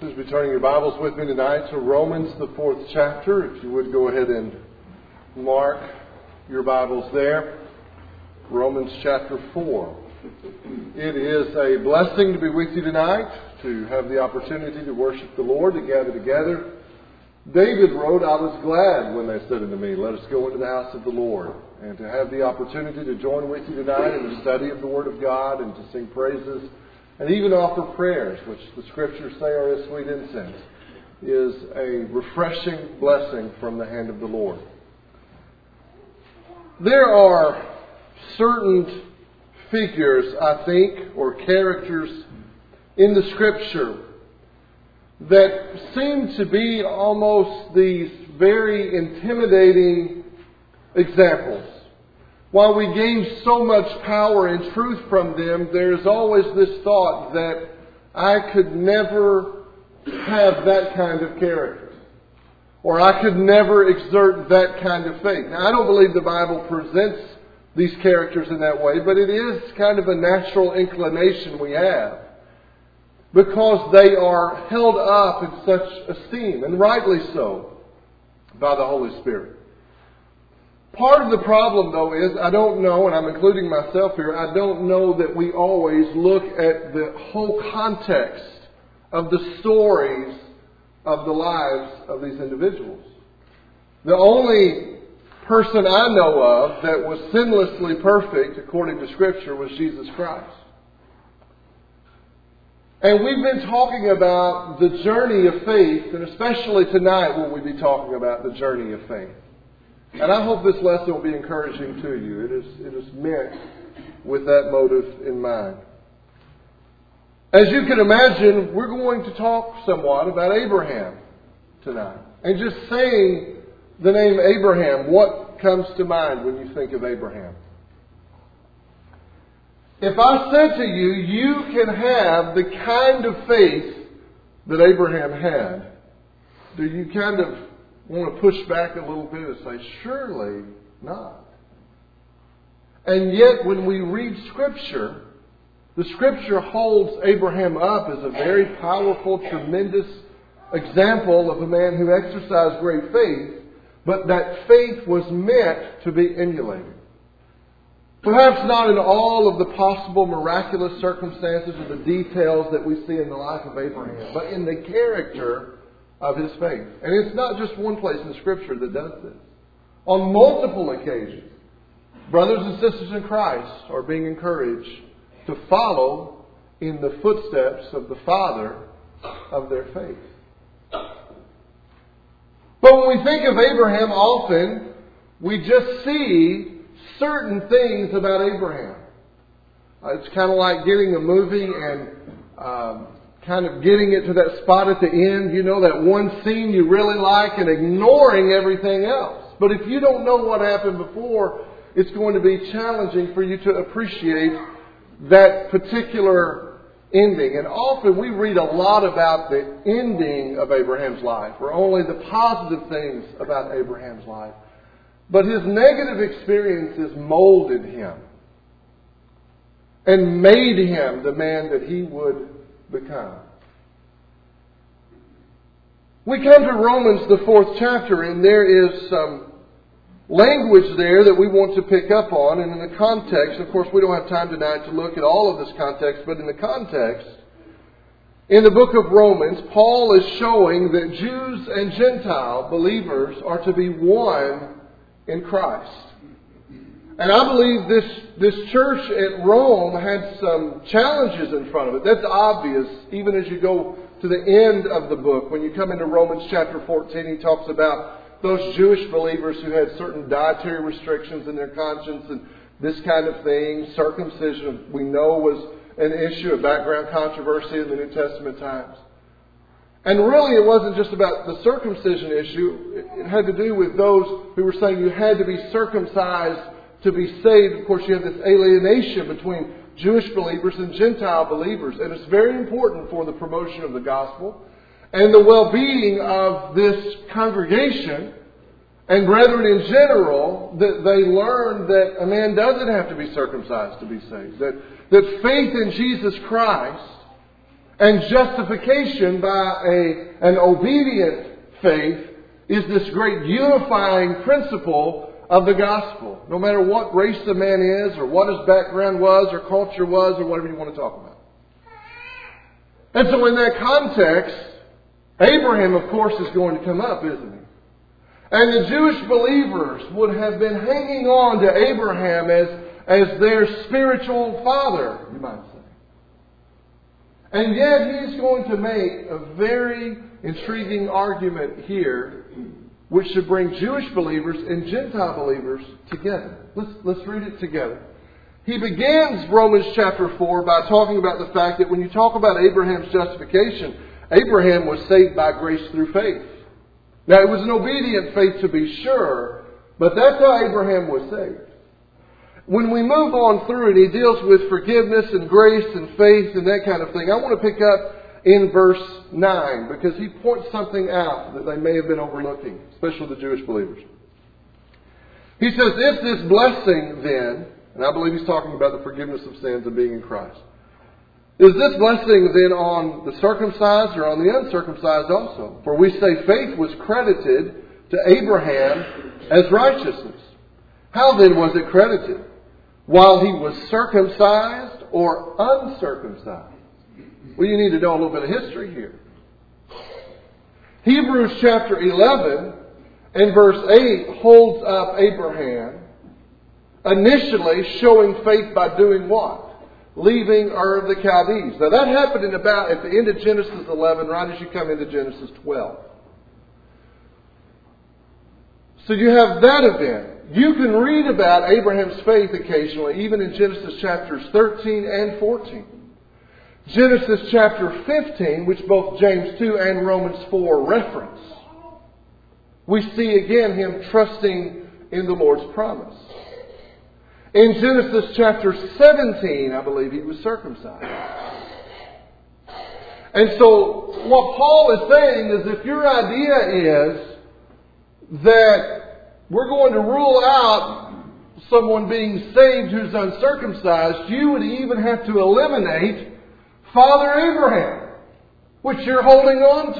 Please be turning your Bibles with me tonight to Romans, the 4th chapter. If you would go ahead and mark your Bibles there. Romans chapter 4. It is a blessing to be with you tonight, to have the opportunity to worship the Lord, to gather together. David wrote, "I was glad when they said unto me, let us go into the house of the Lord." And to have the opportunity to join with you tonight in the study of the Word of God and to sing praises and even offer prayers, which the Scriptures say are as sweet incense, is a refreshing blessing from the hand of the Lord. There are certain figures, I think, or characters in the Scripture that seem to be almost these very intimidating examples. While we gain so much power and truth from them, there's always this thought that I could never have that kind of character. Or I could never exert that kind of faith. Now, I don't believe the Bible presents these characters in that way, but it is kind of a natural inclination we have, because they are held up in such esteem, and rightly so, by the Holy Spirit. Part of the problem, though, is I don't know, and I'm including myself here, I don't know that we always look at the whole context of the stories of the lives of these individuals. The only person I know of that was sinlessly perfect, according to Scripture, was Jesus Christ. And we've been talking about the journey of faith, and especially tonight will we be talking about the journey of faith. And I hope this lesson will be encouraging to you. It is meant with that motive in mind. As you can imagine, we're going to talk somewhat about Abraham tonight. And just saying the name Abraham, what comes to mind when you think of Abraham? If I said to you, you can have the kind of faith that Abraham had, do you kind of want to push back a little bit and say, surely not? And yet when we read Scripture, the Scripture holds Abraham up as a very powerful, tremendous example of a man who exercised great faith, but that faith was meant to be emulated. Perhaps not in all of the possible miraculous circumstances or the details that we see in the life of Abraham, but in the character of his faith. And it's not just one place in Scripture that does this. On multiple occasions, brothers and sisters in Christ are being encouraged to follow in the footsteps of the father of their faith. But when we think of Abraham, often we just see certain things about Abraham. It's kind of like getting a movie and kind of getting it to that spot at the end, you know, that one scene you really like, and ignoring everything else. But if you don't know what happened before, it's going to be challenging for you to appreciate that particular ending. And often we read a lot about the ending of Abraham's life, or only the positive things about Abraham's life. But his negative experiences molded him and made him the man that he would become. We come to Romans, the 4th chapter, and there is some language there that we want to pick up on. And in the context, of course, we don't have time tonight to look at all of this context, but in the context, in the book of Romans, Paul is showing that Jews and Gentile believers are to be one in Christ. And I believe this church at Rome had some challenges in front of it. That's obvious even as you go to the end of the book. When you come into Romans chapter 14, he talks about those Jewish believers who had certain dietary restrictions in their conscience and this kind of thing. Circumcision, we know, was an issue, a background controversy in the New Testament times. And really it wasn't just about the circumcision issue. It had to do with those who were saying you had to be circumcised to be saved. Of course, you have this alienation between Jewish believers and Gentile believers. And it's very important for the promotion of the gospel and the well-being of this congregation and brethren in general, that they learn that a man doesn't have to be circumcised to be saved. That faith in Jesus Christ And justification by an obedient faith is this great unifying principle of the gospel. No matter what race the man is, or what his background was, or culture was, or whatever you want to talk about. And so in that context, Abraham, of course, is going to come up, isn't he? And the Jewish believers would have been hanging on to Abraham as their spiritual father, you might say. And yet he's going to make a very intriguing argument here, which should bring Jewish believers and Gentile believers together. Let's read it together. He begins Romans chapter 4 by talking about the fact that when you talk about Abraham's justification, Abraham was saved by grace through faith. Now, it was an obedient faith to be sure, but that's how Abraham was saved. When we move on through it, he deals with forgiveness and grace and faith and that kind of thing. I want to pick up in verse 9 because he points something out that they may have been overlooking, especially the Jewish believers. He says, if this blessing then, and I believe he's talking about the forgiveness of sins and being in Christ, is this blessing then on the circumcised or on the uncircumcised also? For we say faith was credited to Abraham as righteousness. How then was it credited? While he was circumcised or uncircumcised? Well, you need to know a little bit of history here. Hebrews chapter 11 and verse 8 holds up Abraham initially showing faith by doing what? Leaving Ur of the Chaldees. Now that happened at the end of Genesis 11, right as you come into Genesis 12. So you have that event. You can read about Abraham's faith occasionally, even in Genesis chapters 13 and 14. Genesis chapter 15, which both James 2 and Romans 4 reference. We see again him trusting in the Lord's promise. In Genesis chapter 17, I believe, he was circumcised. And so what Paul is saying is if your idea is that we're going to rule out someone being saved who's uncircumcised, you would even have to eliminate Father Abraham, which you're holding on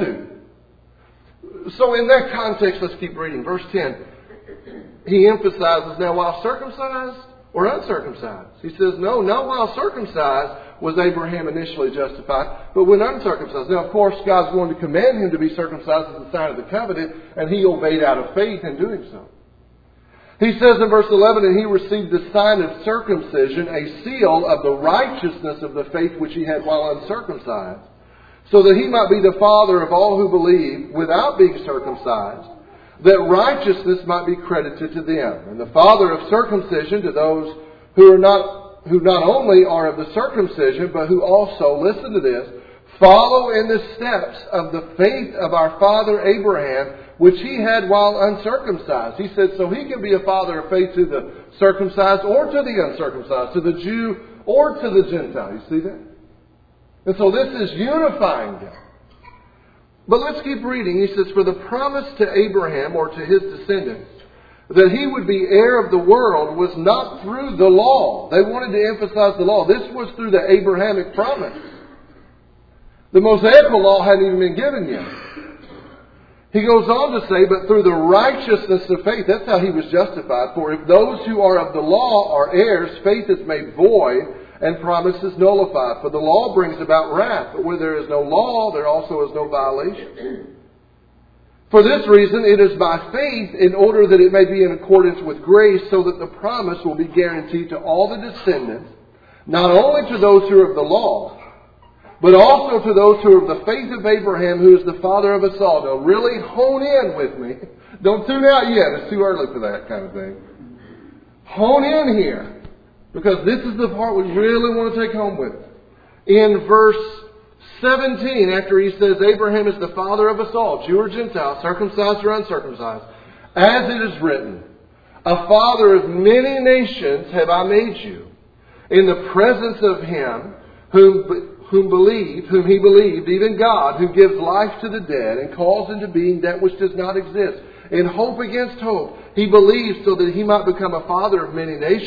to. So in that context, let's keep reading. Verse 10, he emphasizes, now while circumcised or uncircumcised? He says, no, not while circumcised was Abraham initially justified, but when uncircumcised. Now, of course, God's going to command him to be circumcised as a sign of the covenant, and he obeyed out of faith in doing so. He says in verse 11, and he received the sign of circumcision, a seal of the righteousness of the faith which he had while uncircumcised, so that he might be the father of all who believe without being circumcised, that righteousness might be credited to them, and the father of circumcision to those who not only are of the circumcision, but who also, listen to this, follow in the steps of the faith of our father Abraham, which he had while uncircumcised. He said, so he can be a father of faith to the circumcised or to the uncircumcised, to the Jew or to the Gentile. You see that? And so this is unifying them. But let's keep reading. He says, for the promise to Abraham or to his descendants that he would be heir of the world was not through the law. They wanted to emphasize the law. This was through the Abrahamic promise. The Mosaical law hadn't even been given yet. He goes on to say, but through the righteousness of faith, that's how he was justified. For if those who are of the law are heirs, faith is made void and promise is nullified. For the law brings about wrath, but where there is no law, there also is no violation. For this reason, it is by faith in order that it may be in accordance with grace, so that the promise will be guaranteed to all the descendants, not only to those who are of the law, but also to those who are of the faith of Abraham, who is the father of us all. Now really hone in with me. Don't tune out yet. It's too early for that kind of thing. Hone in here. Because this is the part we really want to take home with us. In verse 17, after he says, Abraham is the father of us all, Jew or Gentile, circumcised or uncircumcised, as it is written, a father of many nations have I made you, in the presence of him whom he believed, even God, who gives life to the dead and calls into being that which does not exist. In hope against hope, he believed so that he might become a father of many nations,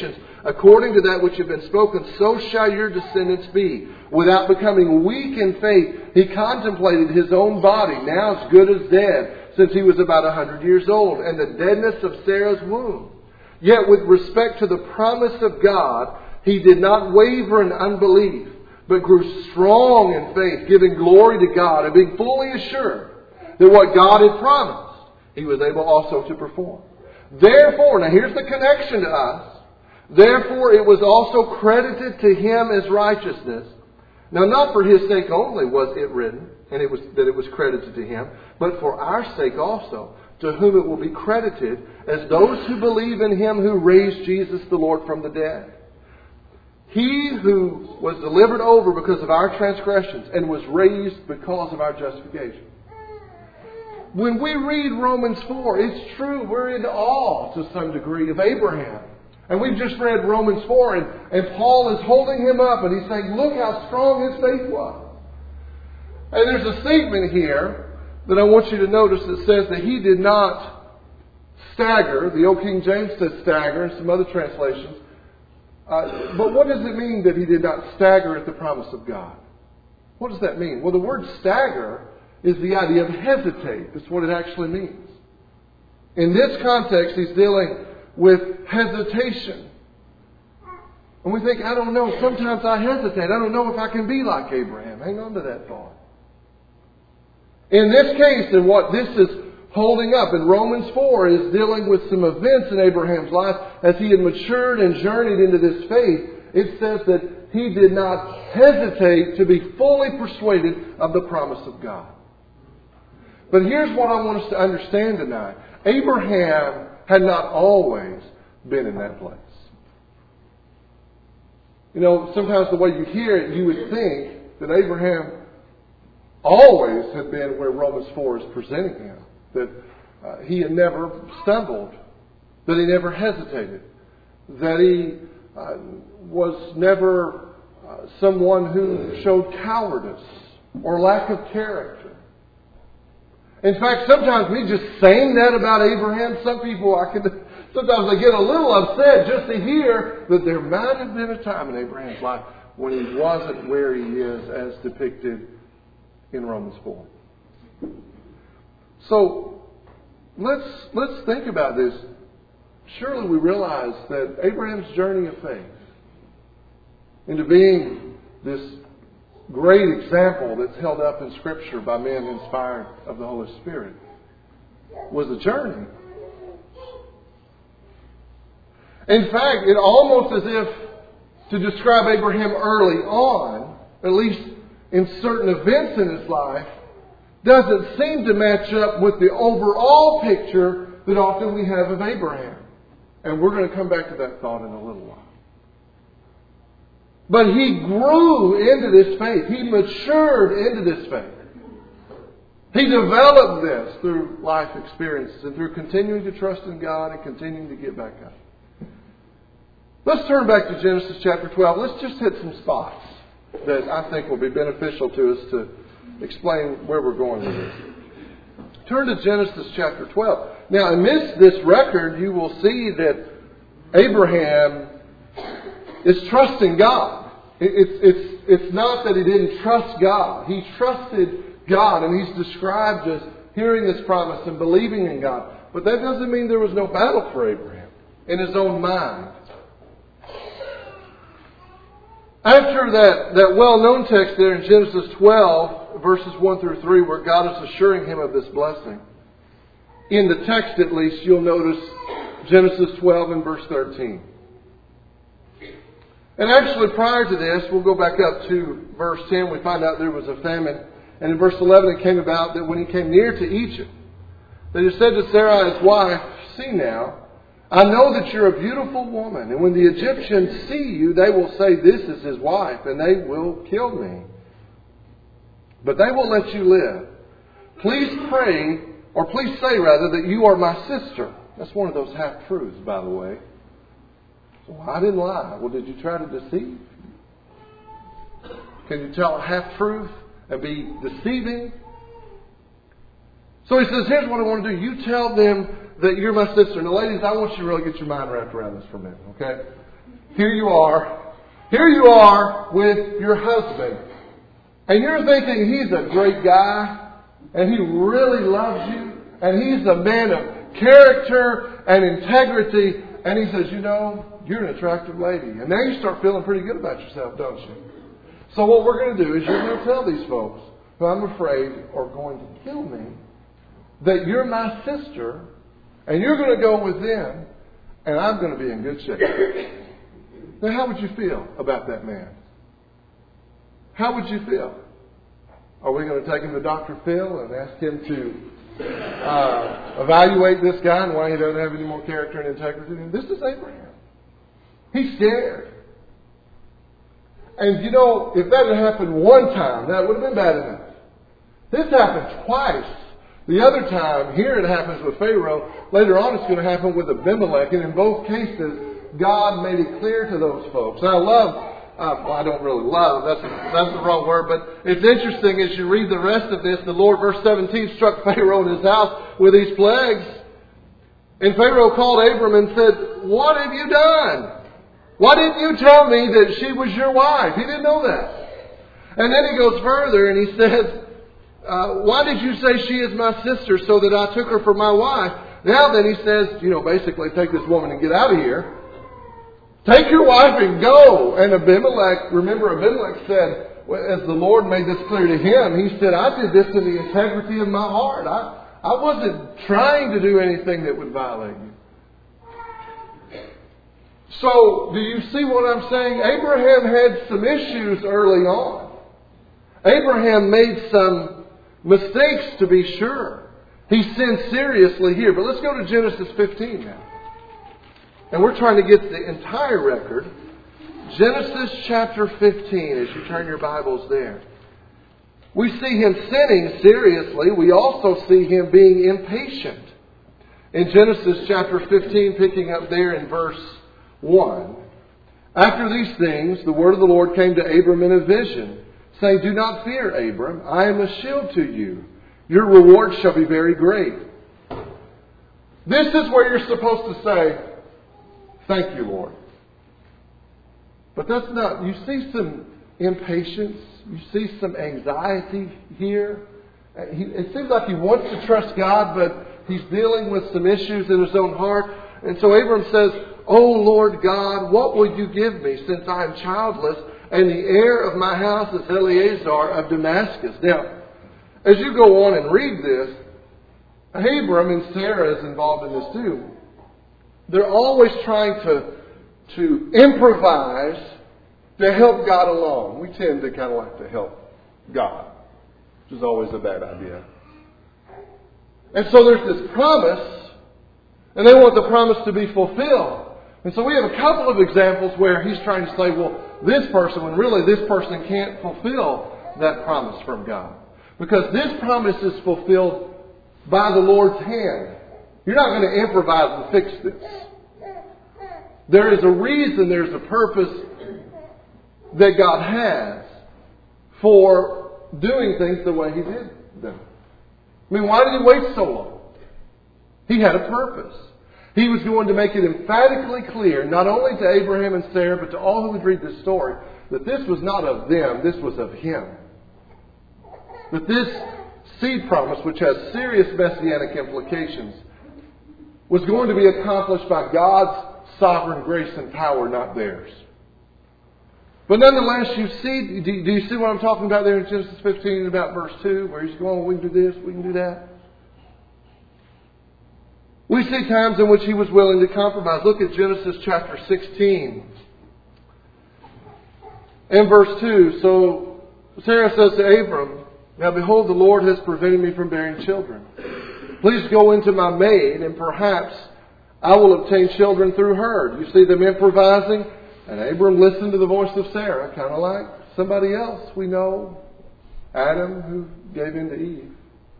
according to that which had been spoken, so shall your descendants be. Without becoming weak in faith, he contemplated his own body, now as good as dead, since he was about 100 years old, and the deadness of Sarah's womb. Yet with respect to the promise of God, he did not waver in unbelief, but grew strong in faith, giving glory to God, and being fully assured that what God had promised, he was able also to perform. Therefore, now here's the connection to us. Therefore, it was also credited to him as righteousness. Now, not for his sake only was it written, and it was credited to him, but for our sake also, to whom it will be credited as those who believe in him who raised Jesus the Lord from the dead. He who was delivered over because of our transgressions and was raised because of our justification. When we read Romans 4, it's true, we're in awe to some degree of Abraham. And we've just read Romans 4, and Paul is holding him up, and he's saying, look how strong his faith was. And there's a statement here that I want you to notice that says that he did not stagger. The Old King James says stagger, and some other translations. But what does it mean that he did not stagger at the promise of God? What does that mean? Well, the word stagger is the idea of hesitate. That's what it actually means. In this context, he's dealing with hesitation. And we think, I don't know, sometimes I hesitate. I don't know if I can be like Abraham. Hang on to that thought. In this case, and what this is holding up in Romans 4 is dealing with some events in Abraham's life as he had matured and journeyed into this faith. It says that he did not hesitate to be fully persuaded of the promise of God. But here's what I want us to understand tonight. Abraham had not always been in that place. You know, sometimes the way you hear it, you would think that Abraham always had been where Romans 4 is presenting him. That he had never stumbled. That he never hesitated. That he was never someone who showed cowardice or lack of character. In fact, sometimes me just saying that about Abraham, sometimes I get a little upset just to hear that there might have been a time in Abraham's life when he wasn't where he is as depicted in Romans 4. So, let's think about this. Surely we realize that Abraham's journey of faith into being this great example that's held up in Scripture by men inspired of the Holy Spirit was a journey. In fact, it almost as if to describe Abraham early on, at least in certain events in his life, doesn't seem to match up with the overall picture that often we have of Abraham. And we're going to come back to that thought in a little while. But he grew into this faith. He matured into this faith. He developed this through life experiences and through continuing to trust in God and continuing to get back up. Let's turn back to Genesis chapter 12. Let's just hit some spots that I think will be beneficial to us to explain where we're going with this. Turn to Genesis chapter 12. Now, amidst this record, you will see that Abraham is trusting God. It's not that he didn't trust God. He trusted God, and he's described as hearing this promise and believing in God. But that doesn't mean there was no battle for Abraham in his own mind. After that well-known text there in Genesis 12, verses 1 through 3, where God is assuring him of this blessing, in the text at least, you'll notice Genesis 12 and verse 13. And actually prior to this, we'll go back up to verse 10. We find out there was a famine. And in verse 11 it came about that when he came near to Egypt, that he said to Sarai his wife, "See now, I know that you're a beautiful woman. And when the Egyptians see you, they will say, 'This is his wife,' and they will kill me. But they will let you live. Please say that you are my sister." That's one of those half-truths, by the way. Well, I didn't lie. Well, did you try to deceive? Can you tell a half-truth and be deceiving? So he says, here's what I want to do. You tell them that you're my sister. Now, ladies, I want you to really get your mind wrapped around this for a minute, okay? Here you are with your husband. And you're thinking he's a great guy, and he really loves you, and he's a man of character and integrity. And he says, you're an attractive lady. And now you start feeling pretty good about yourself, don't you? So what we're going to do is you're going to tell these folks, who I'm afraid are going to kill me, that you're my sister, and you're going to go with them, and I'm going to be in good shape. Now, how would you feel about that man? How would you feel? Are we going to take him to Dr. Phil and ask him to evaluate this guy and why he doesn't have any more character and integrity? And this is Abraham. He's scared. And if that had happened one time, that would have been bad enough. This happened twice. The other time, here it happens with Pharaoh. Later on, it's going to happen with Abimelech. And in both cases, God made it clear to those folks. And I love, I don't really love, that's the wrong word, but it's interesting as you read the rest of this. The Lord, verse 17, struck Pharaoh in his house with these plagues. And Pharaoh called Abram and said, "What have you done? Why didn't you tell me that she was your wife?" He didn't know that. And then he goes further and he says, "Why did you say she is my sister so that I took her for my wife?" Now then he says, basically take this woman and get out of here. Take your wife and go. And Abimelech said, as the Lord made this clear to him, he said, "I did this in the integrity of my heart. I wasn't trying to do anything that would violate you." So, do you see what I'm saying? Abraham had some issues early on. Abraham made some mistakes, to be sure. He sinned seriously here. But let's go to Genesis 15 now. And we're trying to get the entire record. Genesis chapter 15, as you turn your Bibles there. We see him sinning seriously. We also see him being impatient. In Genesis chapter 15, picking up there in verse 1. After these things, the word of the Lord came to Abram in a vision, saying, "Do not fear, Abram. I am a shield to you. Your reward shall be very great." This is where you're supposed to say, "Thank you, Lord." But that's not. You see some impatience. You see some anxiety here. It seems like he wants to trust God, but he's dealing with some issues in his own heart. And so Abram says, "O Lord God, what will you give me, since I am childless, and the heir of my house is Eleazar of Damascus?" Now, as you go on and read this, Abram, and Sarah is involved in this too, they're always trying to improvise to help God along. We tend to kind of like to help God, which is always a bad idea. And so there's this promise, and they want the promise to be fulfilled. And so we have a couple of examples where he's trying to say, well, this person, when really this person can't fulfill that promise from God. Because this promise is fulfilled by the Lord's hand. You're not going to improvise and fix this. There is a reason, there's a purpose that God has for doing things the way He did them. I mean, why did He wait so long? He had a purpose. He was going to make it emphatically clear, not only to Abraham and Sarah, but to all who would read this story, that this was not of them, this was of Him. That this seed promise, which has serious messianic implications, was going to be accomplished by God's sovereign grace and power, not theirs. But nonetheless, do you see what I'm talking about there in Genesis 15 about verse 2, where he's going, we can do this, we can do that? We see times in which he was willing to compromise. Look at Genesis chapter 16 and verse 2. So Sarah says to Abram, "Now behold, the Lord has prevented me from bearing children. Please go into my maid, and perhaps I will obtain children through her." You see them improvising? And Abram listened to the voice of Sarah, kind of like somebody else we know, Adam, who gave in to Eve.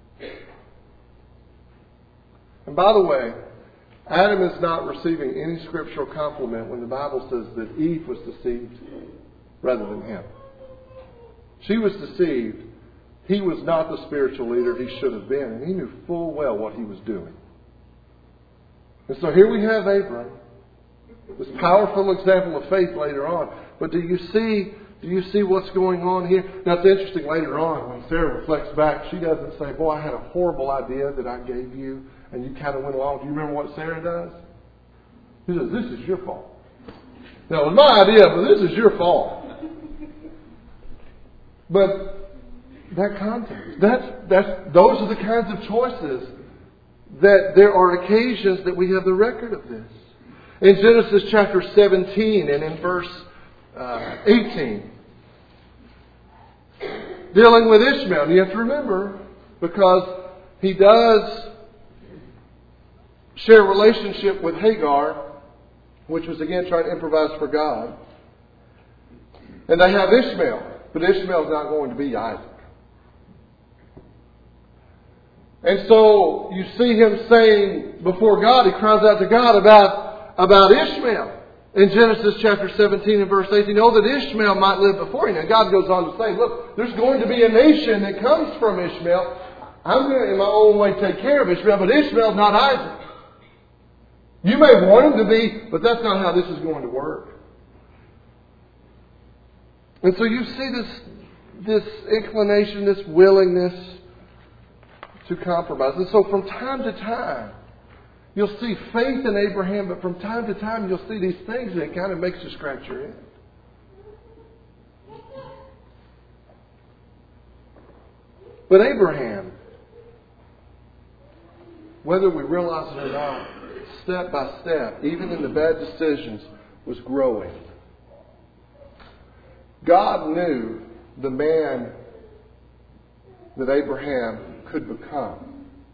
And by the way, Adam is not receiving any scriptural compliment when the Bible says that Eve was deceived rather than him. She was deceived. He was not the spiritual leader he should have been, and he knew full well what he was doing. And so here we have Abram This powerful example of faith later on. But do you see what's going on here? Now it's interesting later on when Sarah reflects back, she doesn't say, boy, I had a horrible idea that I gave you and you kind of went along. Do you remember what Sarah does? She says, this is your fault. Now it was my idea, but this is your fault. But that context, those are the kinds of choices that there are occasions that we have the record of this. In Genesis chapter 17 and in verse 18, dealing with Ishmael. And you have to remember, because he does share a relationship with Hagar, which was again trying to improvise for God. And they have Ishmael, but Ishmael's not going to be Isaac. And so you see him saying before God, he cries out to God about Ishmael. In Genesis chapter 17 and verse 18, that Ishmael might live before you. And God goes on to say, look, there's going to be a nation that comes from Ishmael. I'm going to, in my own way, take care of Ishmael, but Ishmael's not Isaac. You may want him to be, but that's not how this is going to work. And so you see this inclination, this willingness to compromise. And so from time to time, you'll see faith in Abraham, but from time to time you'll see these things that kind of makes you scratch your head. But Abraham, whether we realize it or not, step by step, even in the bad decisions, was growing. God knew the man that Abraham could become.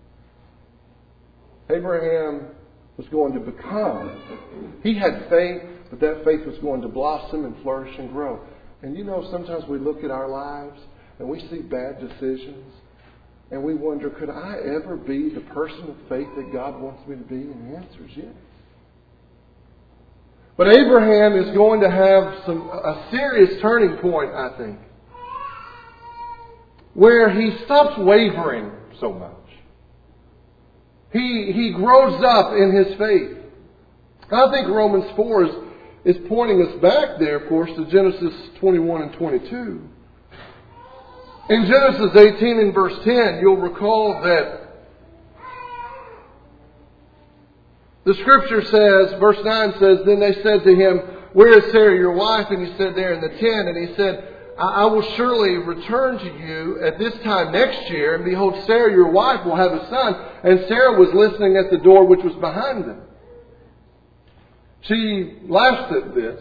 Abraham was going to become. He had faith, but that faith was going to blossom and flourish and grow. And sometimes we look at our lives and we see bad decisions and we wonder, could I ever be the person of faith that God wants me to be? And the answer is yes. But Abraham is going to have a serious turning point, I think, where he stops wavering so much. He grows up in his faith. I think Romans 4 is pointing us back there, of course, to Genesis 21 and 22. In Genesis 18 and verse 10, you'll recall that the Scripture says, verse 9 says, then they said to him, where is Sarah your wife? And he said, there in the tent. And he said, I will surely return to you at this time next year, and behold, Sarah your wife will have a son. And Sarah was listening at the door which was behind them. She laughed at this.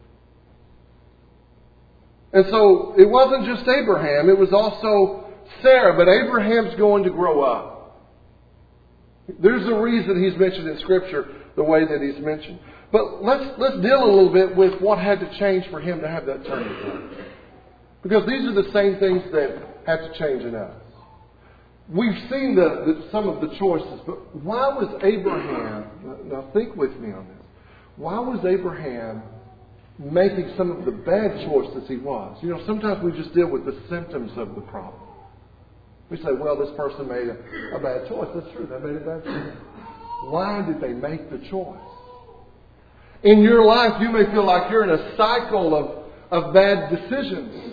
And so it wasn't just Abraham, it was also Sarah. But Abraham's going to grow up. There's a reason he's mentioned in Scripture the way that he's mentioned. But let's deal a little bit with what had to change for him to have that turning point. Because these are the same things that have to change in us. We've seen some of the choices, but why was Abraham, now think with me on this, why was Abraham making some of the bad choices he was? Sometimes we just deal with the symptoms of the problem. We say, well, this person made a bad choice. That's true, they made a bad choice. Why did they make the choice? In your life, you may feel like you're in a cycle of bad decisions.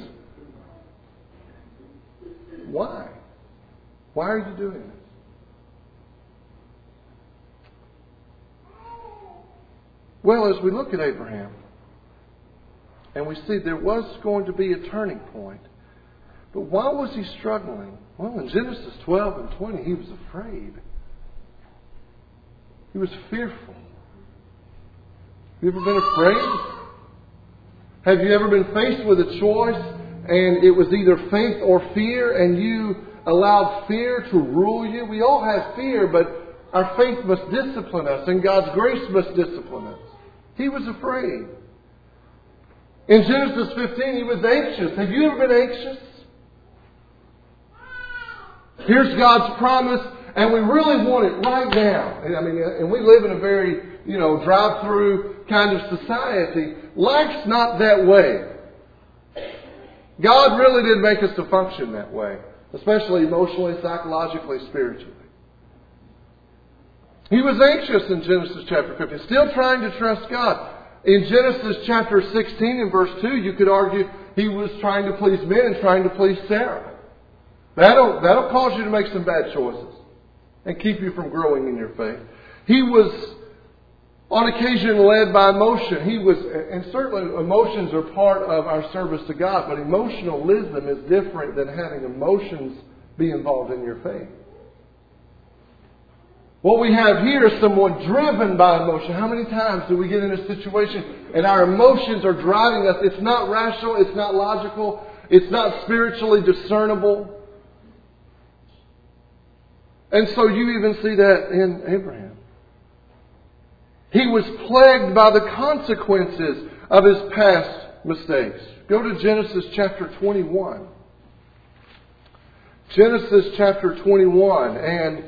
Why? Why are you doing this? Well, as we look at Abraham, and we see there was going to be a turning point, but why was he struggling? Well, in Genesis 12 and 20, he was afraid. He was fearful. Have you ever been afraid? Have you ever been faced with a choice and it was either faith or fear, and you allowed fear to rule you? We all have fear, but our faith must discipline us, and God's grace must discipline us. He was afraid. In Genesis 15, he was anxious. Have you ever been anxious? Here's God's promise, and we really want it right now. And we live in a very, drive-through kind of society. Life's not that way. God really did make us to function that way, especially emotionally, psychologically, spiritually. He was anxious in Genesis chapter 15, still trying to trust God. In Genesis chapter 16 and verse 2, you could argue he was trying to please men and trying to please Sarah. That'll cause you to make some bad choices and keep you from growing in your faith. He was on occasion led by emotion. And certainly emotions are part of our service to God, but emotionalism is different than having emotions be involved in your faith. What we have here is someone driven by emotion. How many times do we get in a situation and our emotions are driving us? It's not rational, it's not logical, it's not spiritually discernible. And so you even see that in Abraham. He was plagued by the consequences of his past mistakes. Go to Genesis chapter 21. Genesis chapter 21, and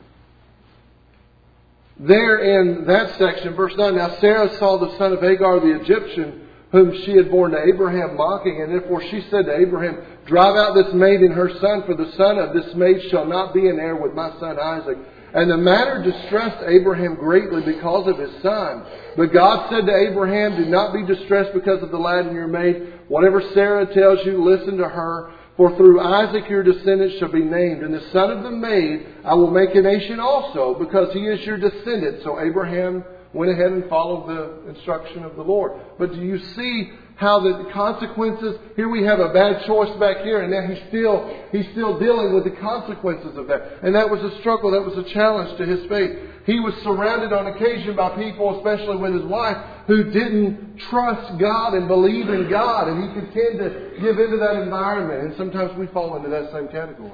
there in that section, verse 9, now Sarah saw the son of Hagar the Egyptian, whom she had borne to Abraham, mocking, and therefore she said to Abraham, drive out this maid and her son, for the son of this maid shall not be an heir with my son Isaac. And the matter distressed Abraham greatly because of his son. But God said to Abraham, do not be distressed because of the lad and your maid. Whatever Sarah tells you, listen to her. For through Isaac your descendants shall be named. And the son of the maid I will make a nation also, because he is your descendant. So Abraham went ahead and followed the instruction of the Lord. But do you see how the consequences, here we have a bad choice back here, and now he's still dealing with the consequences of that. And that was a struggle, that was a challenge to his faith. He was surrounded on occasion by people, especially with his wife, who didn't trust God and believe in God, and he could tend to give into that environment. And sometimes we fall into that same category.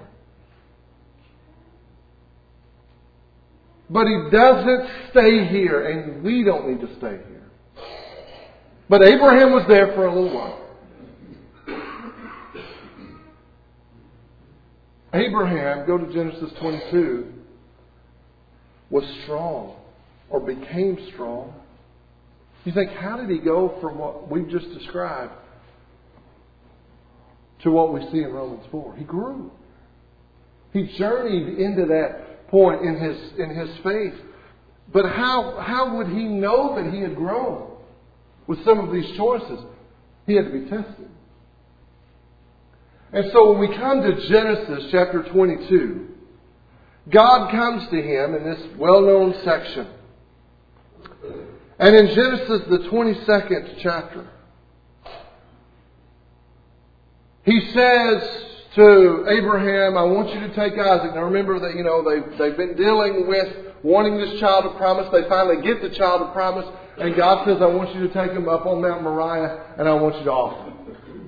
But he doesn't stay here, and we don't need to stay here. But Abraham was there for a little while. Abraham, go to Genesis 22, was strong, or became strong. You think, how did he go from what we've just described to what we see in Romans 4? He grew. He journeyed into that point in his faith. But how would he know that he had grown with some of these choices? He had to be tested. And so when we come to Genesis chapter 22, God comes to him in this well-known section. And in Genesis, the 22nd chapter, he says to Abraham, I want you to take Isaac. Now remember that, they've been dealing with wanting this child of promise. They finally get the child of promise. And God says, I want you to take him up on Mount Moriah and I want you to offer him.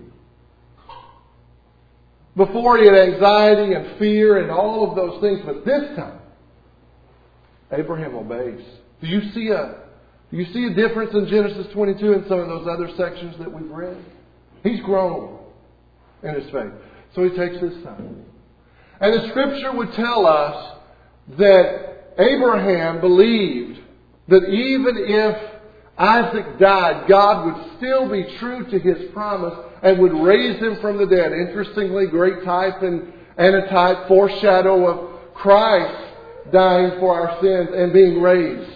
Before he had anxiety and fear and all of those things. But this time, Abraham obeys. Do you see a difference in Genesis 22 and some of those other sections that we've read? He's grown in his faith. So he takes his son. And the Scripture would tell us that Abraham believed that even if Isaac died, God would still be true to his promise and would raise him from the dead. Interestingly, great type and a type, foreshadow of Christ dying for our sins and being raised.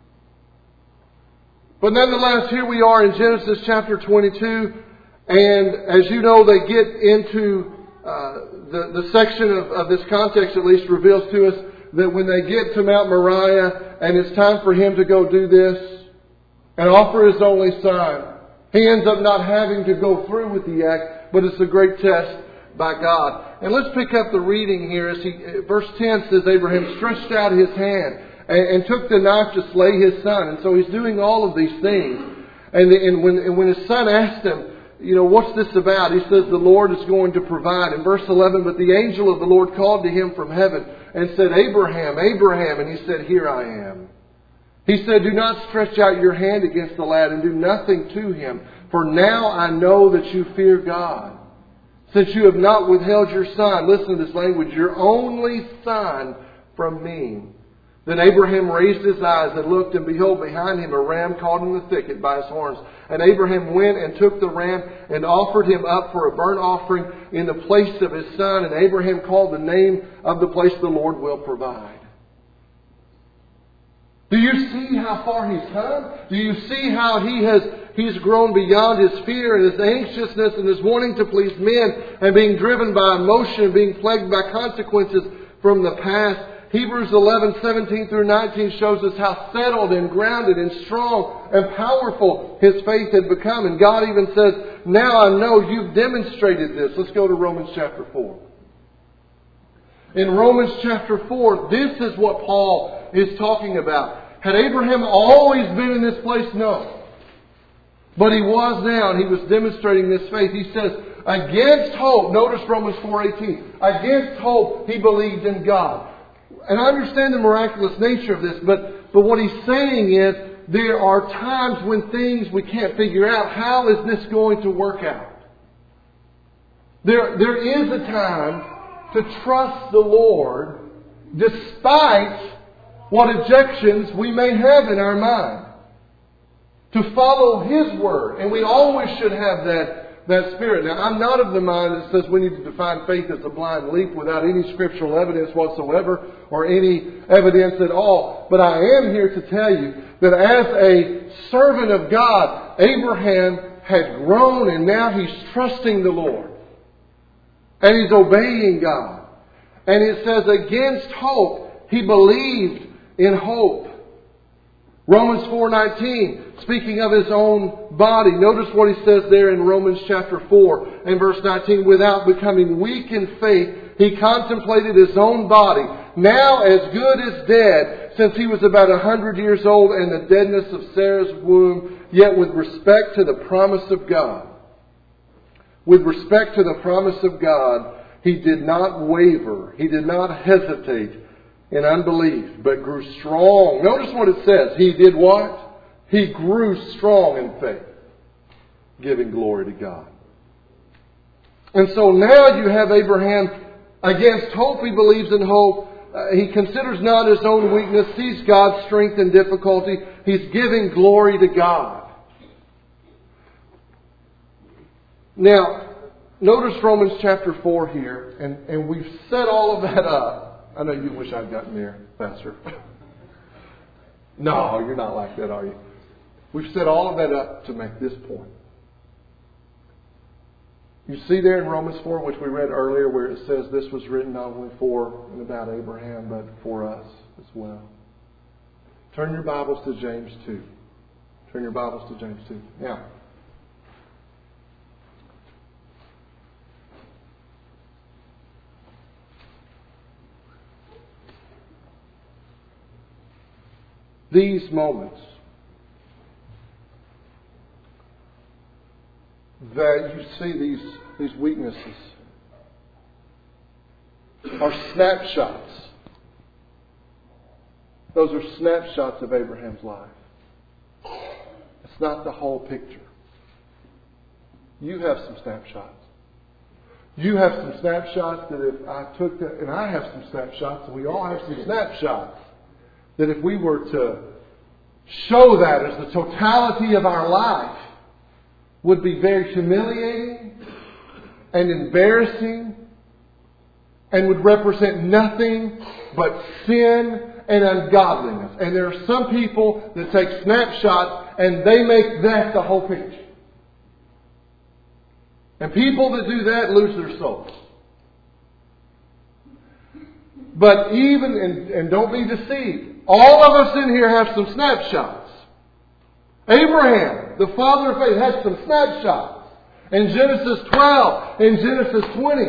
But nonetheless, here we are in Genesis chapter 22. And as you know, they get into the section of this context at least reveals to us that when they get to Mount Moriah and it's time for him to go do this and offer his only son, he ends up not having to go through with the act, but it's a great test by God. And let's pick up the reading here. Verse 10 says, Abraham stretched out his hand and took the knife to slay his son. And so he's doing all of these things. And when his son asked him, what's this about? He says, the Lord is going to provide. In verse 11, but the angel of the Lord called to him from heaven and said, Abraham, Abraham. And he said, here I am. He said, do not stretch out your hand against the lad and do nothing to him. For now I know that you fear God, since you have not withheld your son. Listen to this language, your only son from me. Then Abraham raised his eyes and looked, and behold, behind him a ram caught in the thicket by his horns. And Abraham went and took the ram and offered him up for a burnt offering in the place of his son. And Abraham called the name of the place, the Lord will provide. Do you see how far he's come? Do you see how he's grown beyond his fear and his anxiousness and his wanting to please men and being driven by emotion and being plagued by consequences from the past? Hebrews 11:17 through 19 shows us how settled and grounded and strong and powerful his faith had become. And God even says, now I know you've demonstrated this. Let's go to Romans chapter 4. In Romans chapter 4, this is what Paul is talking about. Had Abraham always been in this place? No. But he was now, and he was demonstrating this faith. He says, against hope, notice Romans 4:18, against hope he believed in God. And I understand the miraculous nature of this, but what he's saying is, there are times when things we can't figure out. How is this going to work out? There is a time to trust the Lord despite what objections we may have in our mind. To follow His Word. And we always should have that spirit. Now, I'm not of the mind that says we need to define faith as a blind leap without any scriptural evidence whatsoever or any evidence at all. But I am here to tell you that as a servant of God, Abraham had grown and now he's trusting the Lord. And he's obeying God. And it says, against hope, he believed in hope. Romans 4:19, speaking of his own body. Notice what he says there in Romans chapter 4 and verse 19. Without becoming weak in faith, he contemplated his own body, now as good as dead, since he was about 100 years old, and the deadness of Sarah's womb, yet with respect to the promise of God. With respect to the promise of God, he did not waver. He did not hesitate in unbelief, but grew strong. Notice what it says. He did what? He grew strong in faith, giving glory to God. And so now you have Abraham, against hope he believes in hope. He considers not his own weakness, sees God's strength in difficulty. He's giving glory to God. Now, notice Romans chapter 4 here, and we've set all of that up. I know you wish I'd gotten there faster. No, you're not like that, are you? We've set all of that up to make this point. You see there in Romans 4, which we read earlier, where it says this was written not only for and about Abraham, but for us as well. Turn your Bibles to James 2. Turn your Bibles to James 2. Now, these moments that you see these weaknesses are snapshots. Those are snapshots of Abraham's life. It's not the whole picture. You have some snapshots. You have some snapshots that if I took that, and I have some snapshots, and we all have some snapshots, that if we were to show that as the totality of our life, would be very humiliating and embarrassing and would represent nothing but sin and ungodliness. And there are some people that take snapshots and they make that the whole picture. And people that do that lose their souls. But even, and don't be deceived, all of us in here have some snapshots. Abraham, the father of faith, had some snapshots. In Genesis 12, in Genesis 20,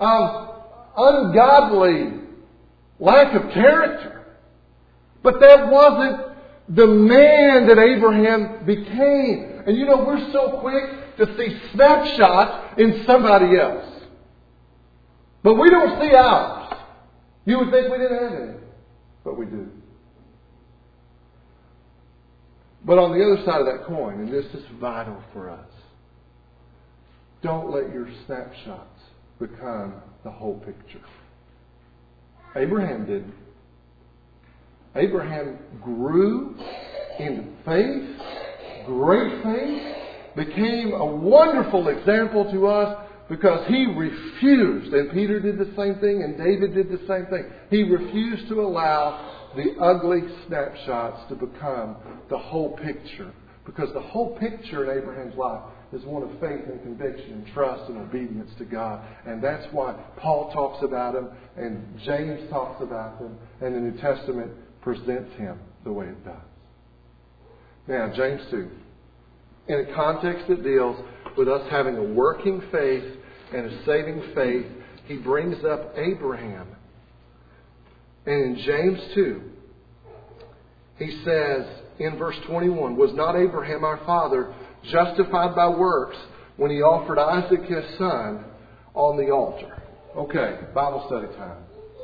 ungodly lack of character. But that wasn't the man that Abraham became. And you know, we're so quick to see snapshots in somebody else. But we don't see ours. You would think we didn't have any. But we do. But on the other side of that coin, and this is vital for us, don't let your snapshots become the whole picture. Abraham didn't. Abraham grew in faith, great faith, became a wonderful example to us, Because he refused, and Peter did the same thing, and David did the same thing. He refused to allow the ugly snapshots to become the whole picture. Because the whole picture in Abraham's life is one of faith and conviction and trust and obedience to God. And that's why Paul talks about him, and James talks about him, and the New Testament presents him the way it does. Now, James 2. In a context that deals with us having a working faith and a saving faith, he brings up Abraham. And in James 2, he says in verse 21, "Was not Abraham our father justified by works when he offered Isaac his son on the altar?" Okay, Bible study time.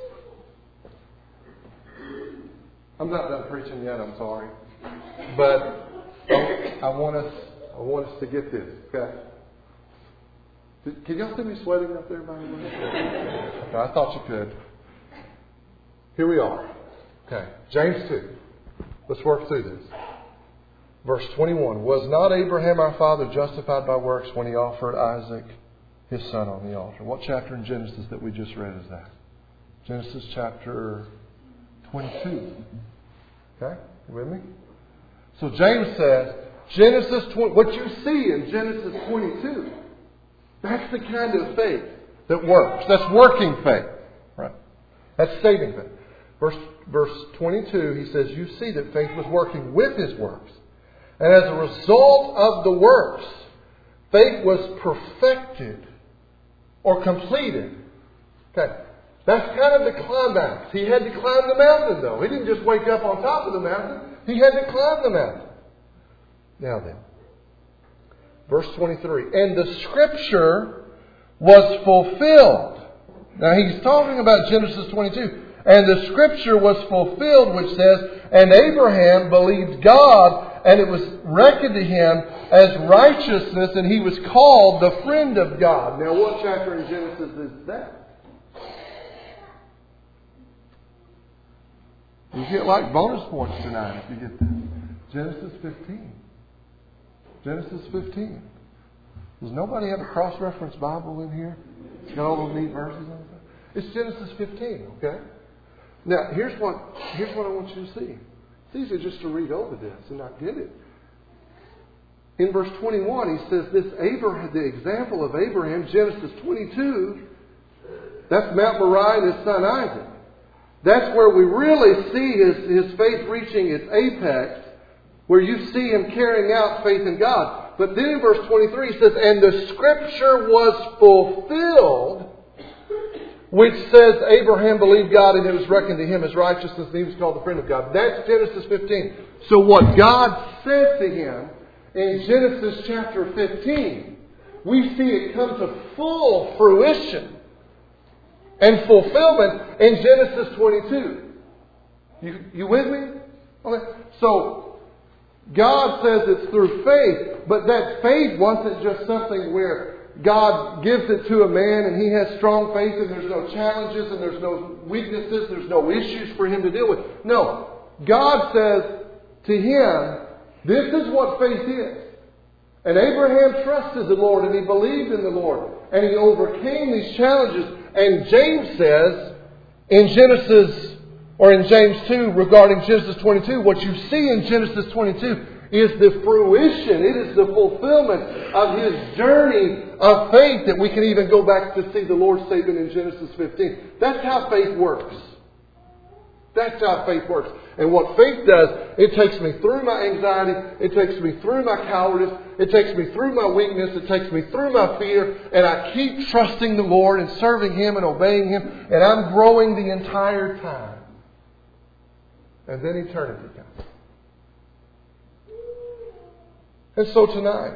I'm not done preaching yet, I'm sorry. But I want us to get this, okay? Can y'all see me sweating up there, by the way? I thought you could. Here we are. Okay, James 2. Let's work through this. Verse 21. "Was not Abraham our father justified by works when he offered Isaac his son on the altar?" What chapter in Genesis that we just read is that? Genesis chapter 22. Okay, you with me? So James says, what you see in Genesis 22, that's the kind of faith that works. That's working faith. Right? That's saving faith. Verse 22, he says, "You see that faith was working with his works. And as a result of the works, faith was perfected or completed." Okay. That's kind of the climax. He had to climb the mountain, though. He didn't just wake up on top of the mountain. He had to climb the mountain. Now then, verse 23. "And the Scripture was fulfilled." Now he's talking about Genesis 22. "And the Scripture was fulfilled, which says, and Abraham believed God, and it was reckoned to him as righteousness, and he was called the friend of God." Now what chapter in Genesis is that? You get like bonus points tonight if you get this. Genesis 15. Genesis 15. Does nobody have a cross-reference Bible in here? It's got all those neat verses on it. It's Genesis 15, okay? Now, here's what I want you to see. It's easy just to read over this and not get it. In verse 21, he says this Abraham, the example of Abraham, Genesis 22, that's Mount Moriah and his son Isaac. That's where we really see his faith reaching its apex, where you see him carrying out faith in God. But then in verse 23 he says, "And the Scripture was fulfilled, which says Abraham believed God and it was reckoned to him as righteousness and he was called the friend of God." That's Genesis 15. So what God said to him in Genesis chapter 15, we see it come to full fruition and fulfillment in Genesis 22. You with me? Okay. So God says it's through faith, but that faith wasn't just something where God gives it to a man and he has strong faith and there's no challenges and there's no weaknesses, there's no issues for him to deal with. No. God says to him, this is what faith is. And Abraham trusted the Lord and he believed in the Lord and he overcame these challenges. And James says in James 2 regarding Genesis 22, what you see in Genesis 22 is the fruition. It is the fulfillment of his journey of faith that we can even go back to see the Lord's statement in Genesis 15. That's how faith works. That's how faith works. And what faith does, it takes me through my anxiety. It takes me through my cowardice. It takes me through my weakness. It takes me through my fear. And I keep trusting the Lord and serving Him and obeying Him. And I'm growing the entire time. And then eternity comes. And so tonight,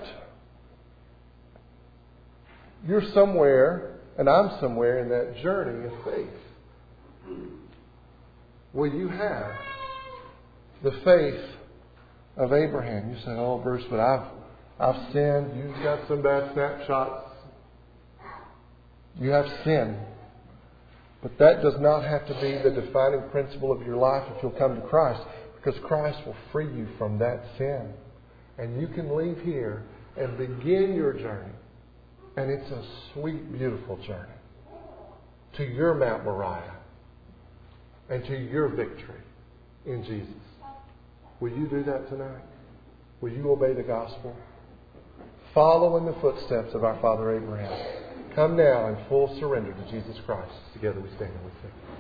you're somewhere, and I'm somewhere in that journey of faith, where you have the faith of Abraham. You say, "Oh, Bruce, but I've sinned." You've got some bad snapshots. You have sin. But that does not have to be the defining principle of your life if you'll come to Christ, because Christ will free you from that sin. And you can leave here and begin your journey And it's a sweet, beautiful journey to your Mount Moriah and to your victory in Jesus. Will you do that tonight? Will you obey the gospel? Follow in the footsteps of our father Abraham. Come now in full surrender to Jesus Christ. Together we stand and we sing.